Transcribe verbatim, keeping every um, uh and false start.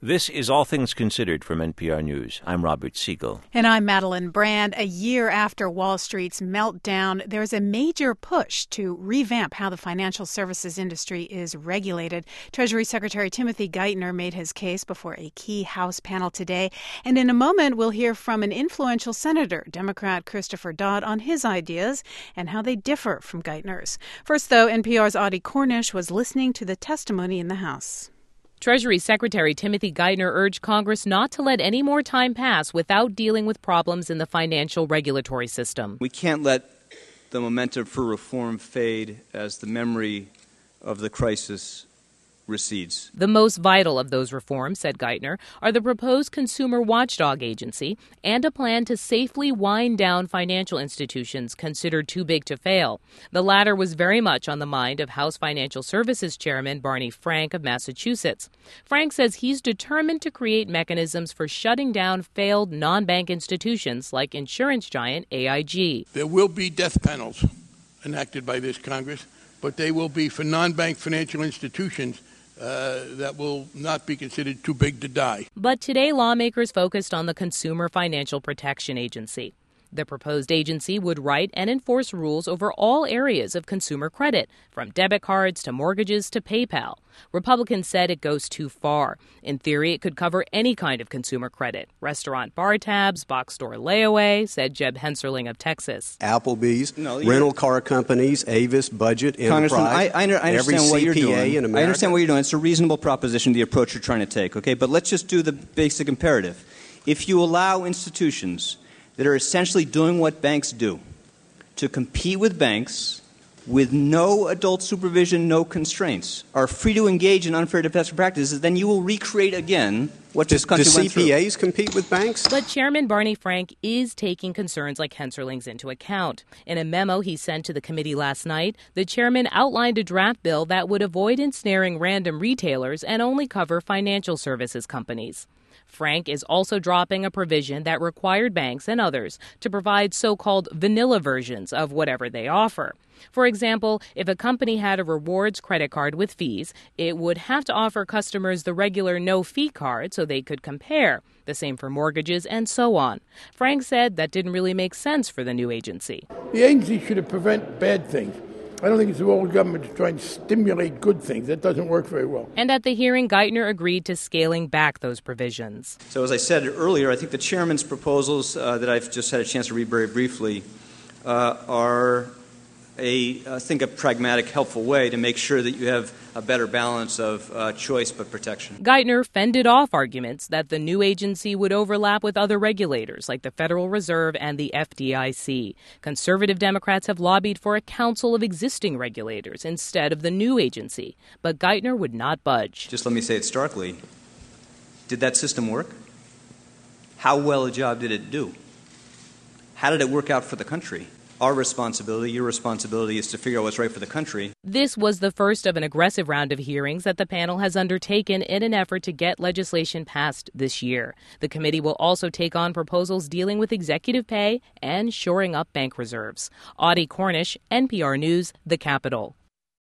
This is All Things Considered from N P R News. I'm Robert Siegel. And I'm Madeline Brand. A year after Wall Street's meltdown, there's a major push to revamp how the financial services industry is regulated. Treasury Secretary Timothy Geithner made his case before a key House panel today. And in a moment, we'll hear from an influential senator, Democrat Christopher Dodd, on his ideas and how they differ from Geithner's. First, though, N P R's Audie Cornish was listening to the testimony in the House. Treasury Secretary Timothy Geithner urged Congress not to let any more time pass without dealing with problems in the financial regulatory system. We can't let the momentum for reform fade as the memory of the crisis recedes. The most vital of those reforms, said Geithner, are the proposed Consumer Watchdog Agency and a plan to safely wind down financial institutions considered too big to fail. The latter was very much on the mind of House Financial Services Chairman Barney Frank of Massachusetts. Frank says he's determined to create mechanisms for shutting down failed non-bank institutions like insurance giant A I G. There will be death panels enacted by this Congress, but they will be for non-bank financial institutions Uh, that will not be considered too big to die. But today, lawmakers focused on the Consumer Financial Protection Agency. The proposed agency would write and enforce rules over all areas of consumer credit, from debit cards to mortgages to PayPal. Republicans said it goes too far. In theory, it could cover any kind of consumer credit. Restaurant bar tabs, box store layaway, said Jeb Hensarling of Texas. Applebee's, no, rental car companies, Avis, Budget, Enterprise, Congressman, I, I, I understand what you're doing. In America. I understand what you're doing. It's a reasonable proposition, the approach you're trying to take, okay? But let's just do the basic imperative. If you allow institutions that are essentially doing what banks do, to compete with banks with no adult supervision, no constraints, are free to engage in unfair deceptive practices, then you will recreate again what this country went through. Do C P As compete with banks? But Chairman Barney Frank is taking concerns like Hensarling's into account. In a memo he sent to the committee last night, the chairman outlined a draft bill that would avoid ensnaring random retailers and only cover financial services companies. Frank is also dropping a provision that required banks and others to provide so-called vanilla versions of whatever they offer. For example, if a company had a rewards credit card with fees, it would have to offer customers the regular no-fee card so they could compare. The same for mortgages and so on. Frank said that didn't really make sense for the new agency. The agency should have prevent bad things. I don't think it's the role of government to try and stimulate good things. That doesn't work very well. And at the hearing, Geithner agreed to scaling back those provisions. So as I said earlier, I think the chairman's proposals uh, that I've just had a chance to read very briefly uh, are, a, I think, a pragmatic, helpful way to make sure that you have a better balance of uh, choice but protection. Geithner fended off arguments that the new agency would overlap with other regulators like the Federal Reserve and the F D I C. Conservative Democrats have lobbied for a council of existing regulators instead of the new agency, but Geithner would not budge. Just let me say it starkly. Did that system work? How well a job did it do? How did it work out for the country? Our responsibility, your responsibility, is to figure out what's right for the country. This was the first of an aggressive round of hearings that the panel has undertaken in an effort to get legislation passed this year. The committee will also take on proposals dealing with executive pay and shoring up bank reserves. Audie Cornish, N P R News, The Capitol.